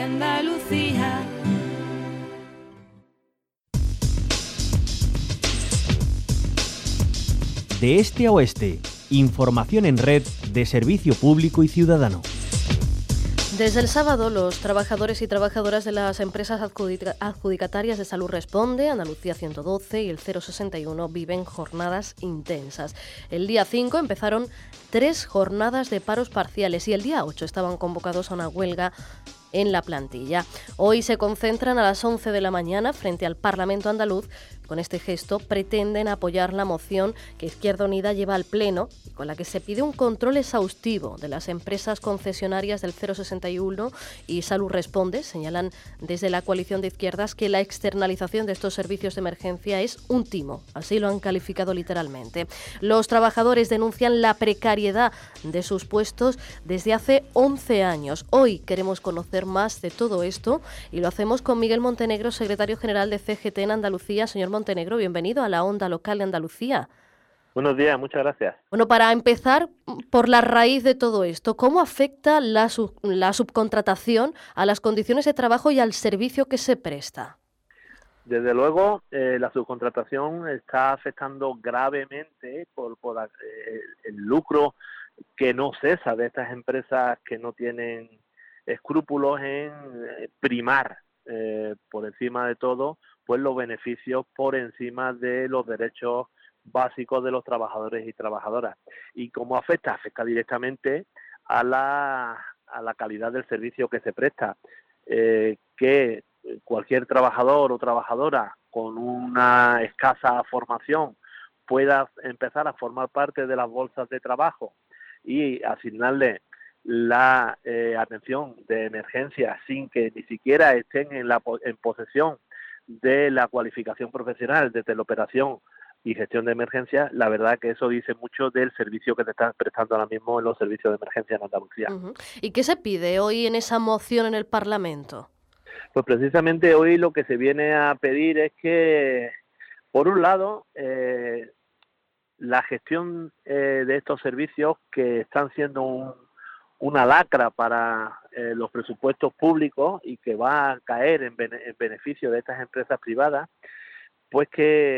Andalucía. De este a oeste, información en red de servicio público y ciudadano. Desde el sábado, los trabajadores y trabajadoras de las empresas adjudicatarias de Salud Responde, Andalucía 112 y el 061 viven jornadas intensas. El día 5 empezaron 3 jornadas de paros parciales y el día 8 estaban convocados a una huelga en la plantilla. Hoy se concentran a las 11 de la mañana frente al Parlamento andaluz. Con este gesto pretenden apoyar la moción que Izquierda Unida lleva al Pleno y con la que se pide un control exhaustivo de las empresas concesionarias del 061 y Salud Responde. Señalan desde la coalición de izquierdas que la externalización de estos servicios de emergencia es un timo, así lo han calificado literalmente. Los trabajadores denuncian la precariedad de sus puestos desde hace 11 años. Hoy queremos conocer más de todo esto y lo hacemos con Miguel Montenegro, secretario general de CGT en Andalucía. Señor Montenegro, bienvenido a la Onda Local de Andalucía. Buenos días, muchas gracias. Bueno, para empezar, por la raíz de todo esto, ¿cómo afecta la subcontratación a las condiciones de trabajo y al servicio que se presta? Desde luego, la subcontratación está afectando gravemente por el lucro que no cesa de estas empresas que no tienen escrúpulos en primar por encima de todo pues los beneficios por encima de los derechos básicos de los trabajadores y trabajadoras. ¿Y cómo afecta? Afecta directamente a la calidad del servicio que se presta. Que cualquier trabajador o trabajadora con una escasa formación pueda empezar a formar parte de las bolsas de trabajo y asignarle la atención de emergencia sin que ni siquiera estén en posesión de la cualificación profesional de teleoperación y gestión de emergencias. La verdad que eso dice mucho del servicio que te están prestando ahora mismo en los servicios de emergencia en Andalucía. Uh-huh. ¿Y qué se pide hoy en esa moción en el Parlamento? Pues precisamente hoy lo que se viene a pedir es que, por un lado, la gestión de estos servicios que están siendo una lacra para los presupuestos públicos y que va a caer en beneficio de estas empresas privadas, pues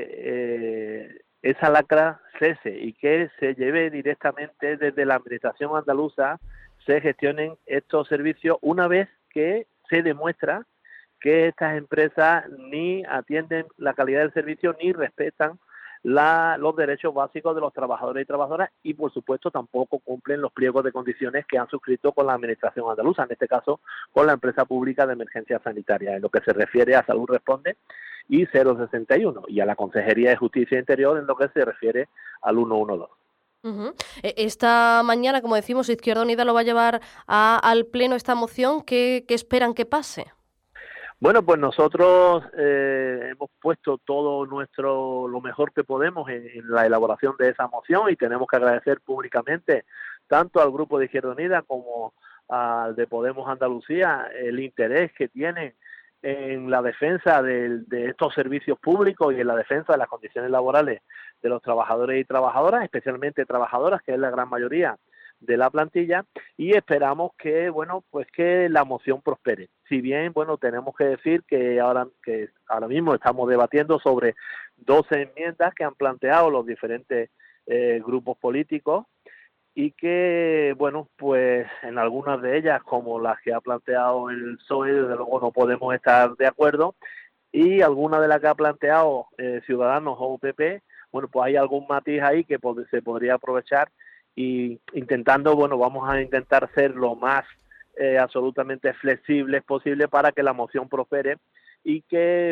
que esa lacra cese y que se lleve directamente desde la administración andaluza, se gestionen estos servicios una vez que se demuestra que estas empresas ni atienden la calidad del servicio ni respetan los derechos básicos de los trabajadores y trabajadoras y, por supuesto, tampoco cumplen los pliegos de condiciones que han suscrito con la administración andaluza, en este caso con la empresa pública de emergencia sanitaria, en lo que se refiere a Salud Responde y 061, y a la Consejería de Justicia e Interior en lo que se refiere al 112. Uh-huh. Esta mañana, como decimos, Izquierda Unida lo va a llevar al Pleno esta moción. ¿Qué esperan que pase? Bueno, pues nosotros hemos puesto todo lo mejor que podemos en la elaboración de esa moción y tenemos que agradecer públicamente tanto al Grupo de Izquierda Unida como al de Podemos Andalucía el interés que tienen en la defensa de estos servicios públicos y en la defensa de las condiciones laborales de los trabajadores y trabajadoras, especialmente trabajadoras, que es la gran mayoría de la plantilla, y esperamos que que la moción prospere. Si bien tenemos que decir que ahora mismo estamos debatiendo sobre 12 enmiendas que han planteado los diferentes grupos políticos y que pues en algunas de ellas, como las que ha planteado el PSOE, desde luego no podemos estar de acuerdo, y algunas de las que ha planteado Ciudadanos o PP, pues hay algún matiz ahí que se podría aprovechar. Y vamos a intentar ser lo más absolutamente flexibles posible para que la moción prospere y que,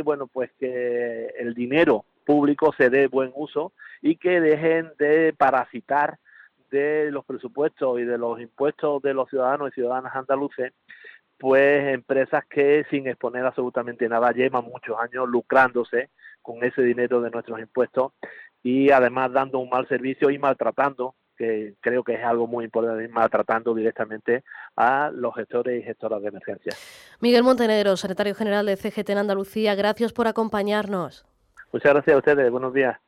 que el dinero público se dé buen uso y que dejen de parasitar de los presupuestos y de los impuestos de los ciudadanos y ciudadanas andaluces, pues empresas que sin exponer absolutamente nada llevan muchos años lucrándose con ese dinero de nuestros impuestos y además dando un mal servicio y maltratando, que creo que es algo muy importante, maltratando directamente a los gestores y gestoras de emergencia. Miguel Montenegro, secretario general de CGT en Andalucía, gracias por acompañarnos. Muchas gracias a ustedes, buenos días.